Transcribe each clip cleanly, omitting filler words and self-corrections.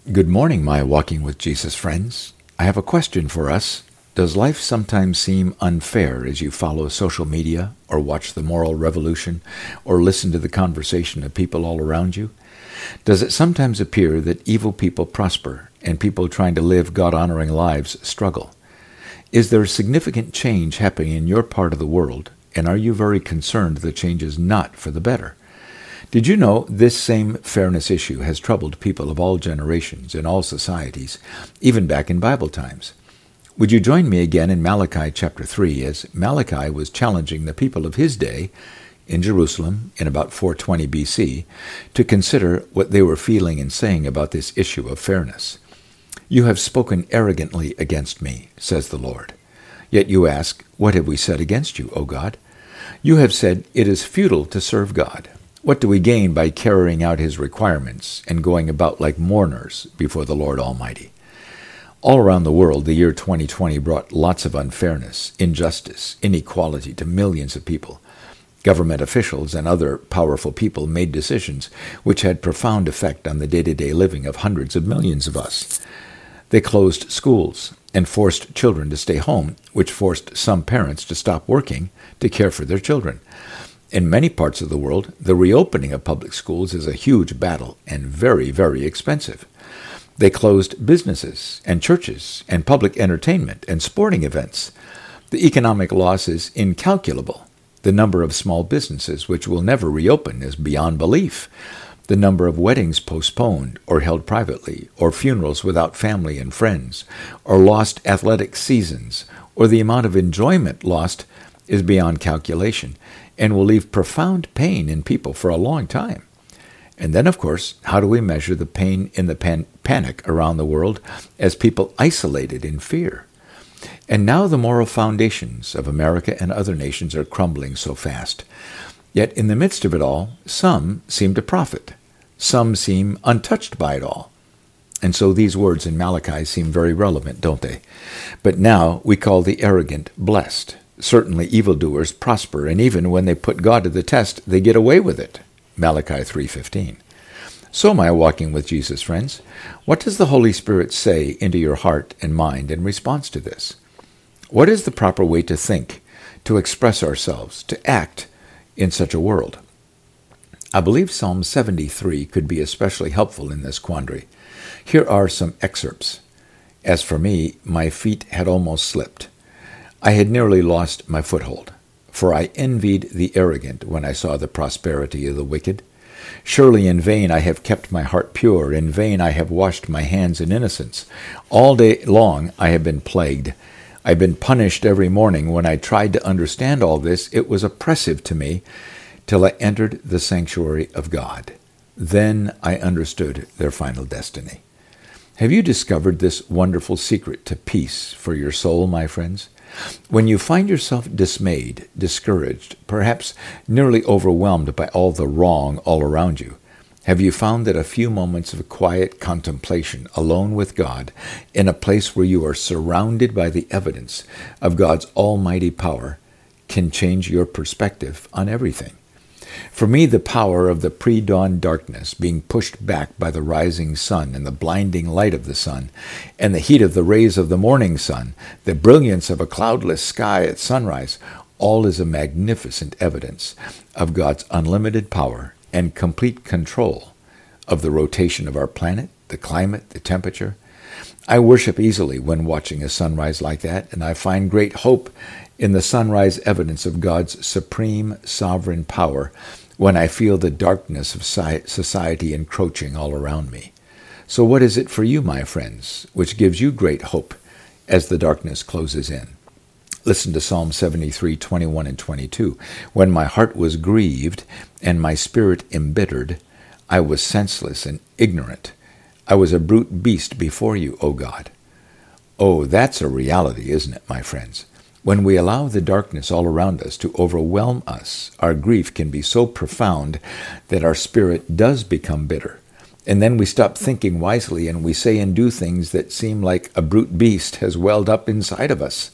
Good morning, my Walking with Jesus friends. I have a question for us. Does life sometimes seem unfair as you follow social media or watch the moral revolution or listen to the conversation of people all around you? Does it sometimes appear that evil people prosper and people trying to live God-honoring lives struggle? Is there significant change happening in your part of the world, and are you very concerned the change is not for the better? Did you know this same fairness issue has troubled people of all generations in all societies, even back in Bible times? Would you join me again in Malachi chapter 3 as Malachi was challenging the people of his day in Jerusalem in about 420 BC to consider what they were feeling and saying about this issue of fairness. "You have spoken arrogantly against me," says the Lord. "Yet you ask, what have we said against you, O God? You have said, it is futile to serve God. What do we gain by carrying out his requirements and going about like mourners before the Lord Almighty?" All around the world, the year 2020 brought lots of unfairness, injustice, inequality to millions of people. Government officials and other powerful people made decisions which had profound effect on the day-to-day living of hundreds of millions of us. They closed schools and forced children to stay home, which forced some parents to stop working to care for their children. In many parts of the world, the reopening of public schools is a huge battle and very, very expensive. They closed businesses and churches and public entertainment and sporting events. The economic loss is incalculable. The number of small businesses which will never reopen is beyond belief. The number of weddings postponed or held privately, or funerals without family and friends, or lost athletic seasons, or the amount of enjoyment lost is beyond calculation and will leave profound pain in people for a long time. And then, of course, how do we measure the pain in the panic around the world as people isolated in fear? And now the moral foundations of America and other nations are crumbling so fast. Yet in the midst of it all, some seem to profit. Some seem untouched by it all. And so these words in Malachi seem very relevant, don't they? But now we call the arrogant blessed. Certainly evildoers prosper, and even when they put God to the test, they get away with it. Malachi 3:15. So, my Walking with Jesus friends, what does the Holy Spirit say into your heart and mind in response to this? What is the proper way to think, to express ourselves, to act in such a world? I believe Psalm 73 could be especially helpful in this quandary. Here are some excerpts. "As for me, my feet had almost slipped. I had nearly lost my foothold, for I envied the arrogant when I saw the prosperity of the wicked. Surely in vain I have kept my heart pure, in vain I have washed my hands in innocence. All day long I have been plagued. I've been punished every morning. When I tried to understand all this, it was oppressive to me, till I entered the sanctuary of God. Then I understood their final destiny." Have you discovered this wonderful secret to peace for your soul, my friends? When you find yourself dismayed, discouraged, perhaps nearly overwhelmed by all the wrong all around you, have you found that a few moments of quiet contemplation alone with God, in a place where you are surrounded by the evidence of God's almighty power, can change your perspective on everything? For me, the power of the pre-dawn darkness being pushed back by the rising sun and the blinding light of the sun, and the heat of the rays of the morning sun, the brilliance of a cloudless sky at sunrise, all is a magnificent evidence of God's unlimited power and complete control of the rotation of our planet, the climate, the temperature. I worship easily when watching a sunrise like that, and I find great hope in the sunrise evidence of God's supreme sovereign power when I feel the darkness of society encroaching all around me. So what is it for you, my friends, which gives you great hope as the darkness closes in? Listen to Psalm 73:21 and 22. "When my heart was grieved and my spirit embittered, I was senseless and ignorant. I was a brute beast before you, O God." Oh, that's a reality, isn't it, my friends? When we allow the darkness all around us to overwhelm us, our grief can be so profound that our spirit does become bitter. And then we stop thinking wisely and we say and do things that seem like a brute beast has welled up inside of us.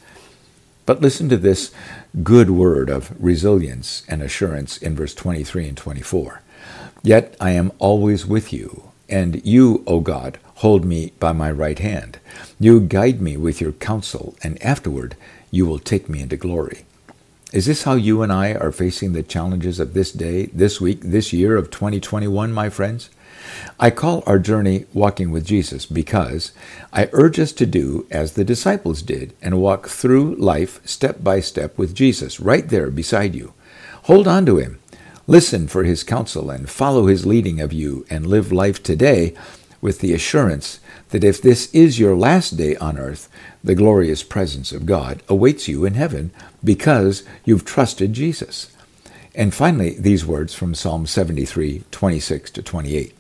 But listen to this good word of resilience and assurance in verse 23 and 24. "Yet I am always with you. And you, O God, hold me by my right hand. You guide me with your counsel, and afterward you will take me into glory. Is this how you and I are facing the challenges of this day, this week, this year of 2021, my friends? I call our journey Walking with Jesus because I urge us to do as the disciples did and walk through life step by step with Jesus right there beside you. Hold on to him. Listen for his counsel and follow his leading of you, and live life today with the assurance that if this is your last day on earth, the glorious presence of God awaits you in heaven because you've trusted Jesus. And finally, these words from Psalm 73, 26 to 28.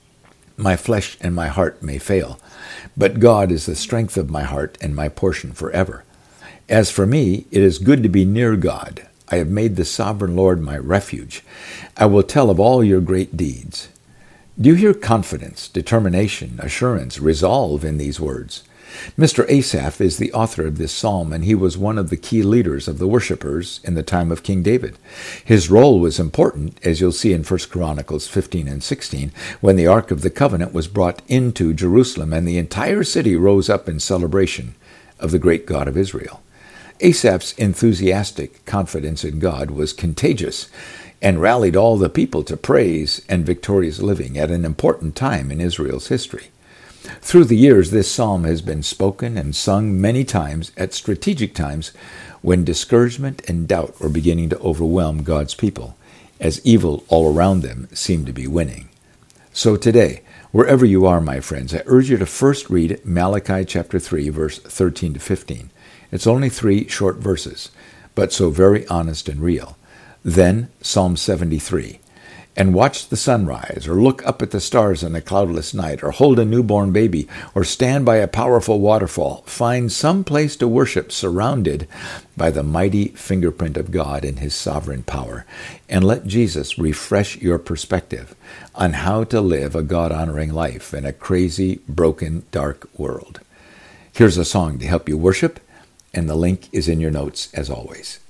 My flesh and my heart may fail, but God is the strength of my heart and my portion forever. As for me, it is good to be near God. I have made the sovereign Lord my refuge. I will tell of all your great deeds. Do you hear confidence, determination, assurance, resolve in these words? Mr. Asaph is the author of this psalm, and he was one of the key leaders of the worshipers in the time of King David. His role was important, as you'll see in 1 Chronicles 15 and 16, when the Ark of the Covenant was brought into Jerusalem, and the entire city rose up in celebration of the great God of Israel. Asaph's enthusiastic confidence in God was contagious and rallied all the people to praise and victorious living at an important time in Israel's history. Through the years, this psalm has been spoken and sung many times at strategic times when discouragement and doubt were beginning to overwhelm God's people, as evil all around them seemed to be winning. So today, wherever you are, my friends, I urge you to first read Malachi chapter 3, verse 13 to 15. It's only 3 short verses, but so very honest and real. Then Psalm 73. And watch the sunrise, or look up at the stars on a cloudless night, or hold a newborn baby, or stand by a powerful waterfall. Find some place to worship surrounded by the mighty fingerprint of God in his sovereign power. And let Jesus refresh your perspective on how to live a God-honoring life in a crazy, broken, dark world. Here's a song to help you worship, and the link is in your notes as always.